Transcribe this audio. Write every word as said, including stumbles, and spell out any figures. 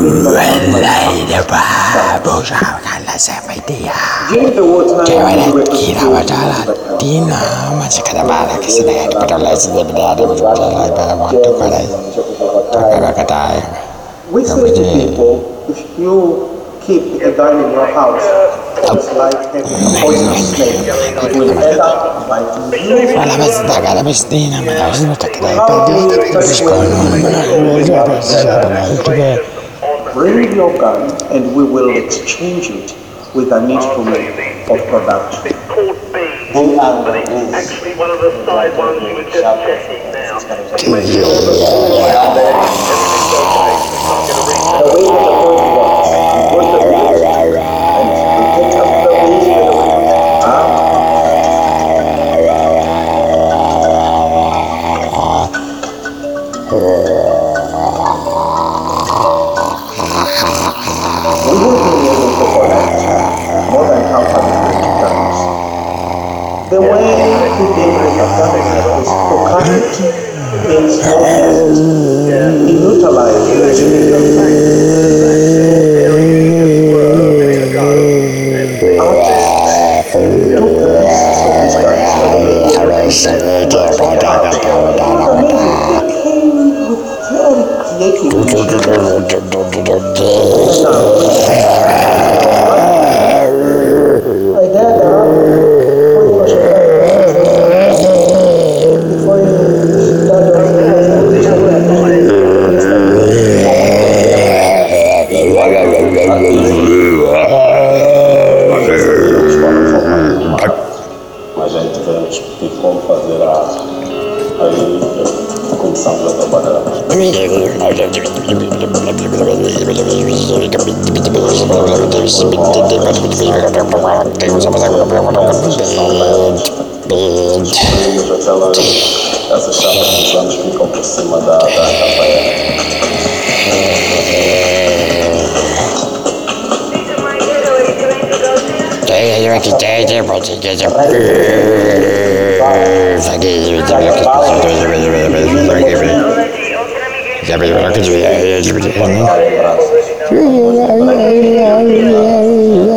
Later, Babu, Shaka, Sapatia. Jawala, Kira, Vatala, Dina, Masakabala, Kisan, but unless the data was what I want to call it. Takarakai. We say to people, if you keep a gun in your house, it's like having a poisonous snake. It will end up biting you. Well, I was the Galabastina, but I was not a great. Bring your gun and we will exchange it with an instrument of production. They are but it's actually one of the side ones we were just checking now. The way that the phone works, you put the music and you pick up the music straight away. Huh? We will be able to collect more than half a million guns. The way to deal with a gun is to cut it in small pieces, neutralize Mas aí tivemos que como fazer a, a comissão para trabalhar. Essas chapas dos anos ficam por cima da capa. You're a data, but you get a bird.